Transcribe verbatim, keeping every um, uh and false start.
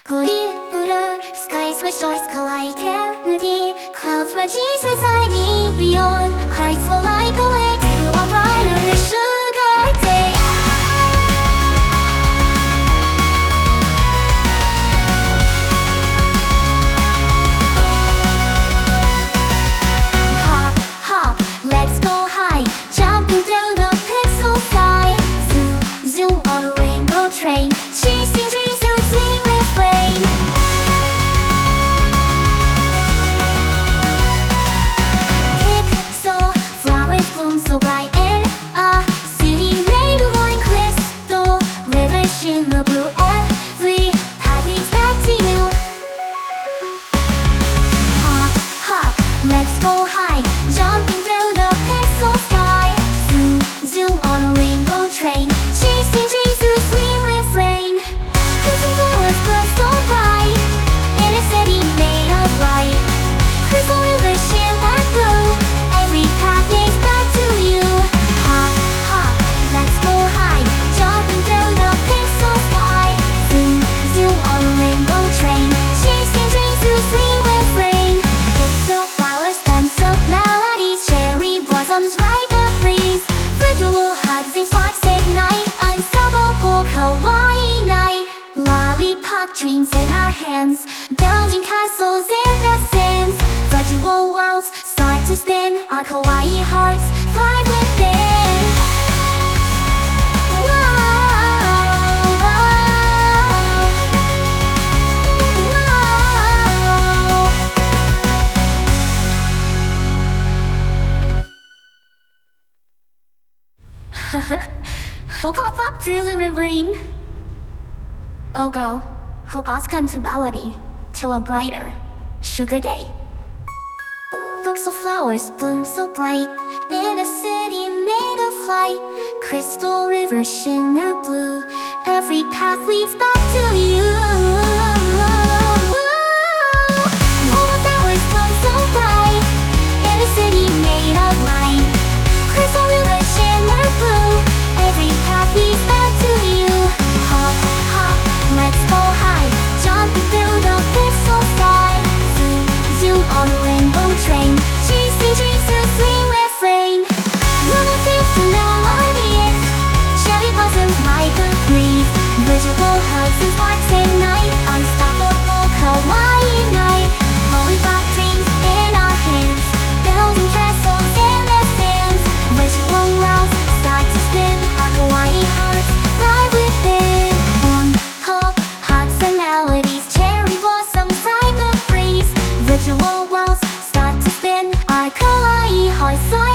Glitter, skies with stars collide, eternity. Clouds my Jesus I need beyond. Hearts will like a way to a brighter sugar day. Hop, hop, let's go high. Jumping through the pixel sky. Zoom, zoom on a rainbow train. Chasing dreams through seamless rain. Pixel, flowers bloom so bright in a city made of one crystal. Rivers shimmer blue, every path leads back to you. Hop, hop, let's go high. Jumping through the pixel sky. Zoom, zoom on a rainbow train. Chasing dreams through seamless rain. Crystal flowers glow so bright in a city made of light. Crystal rivers shimmer blue. Every path leads back to you. Hop, hop, let's go high. Jumping through the pixel sky. Zoom, zoom on a rainbow train. Chasing dreams through seamless rain. Pixel flowers dance up melodies. Cherry blossoms ride the breeze. Virtual hugs and sparks ignite. Unstoppable kawaii night. Lollipop dreams in our hands. Building castles in the sands. Virtual worlds start to spin. Our kawaii hearts fly within. Whoa, whoa, whoa. We'll pop up through the rain. Oh go, hope us come to melody, till a brighter sugar day. Books of flowers bloom so bright in a city made of light. Crystal rivers shimmer blue. Every path leads back to you. All the flowers bloom so bright in a city made of light. Crystal rivers shimmer blue. Every path leads back to you. Hop, hop, let's go high. Jumping through the pixel sky. Zoom, zoom on a rainbow train. Chasing dreams through seamless rain. Little things to melodies. Cherry blossoms like a breeze. Visual hugs and sparks ignite. Unstoppable kawaii night. Lollipop dreams in our hands. Building castles in the sands. Visual worlds start to spin. Our kawaii hearts fly within. Warm hope, hugs and melodies. Cherry blossoms ride the breeze. Virtual worlds start to spin. Our kawaii hearts fly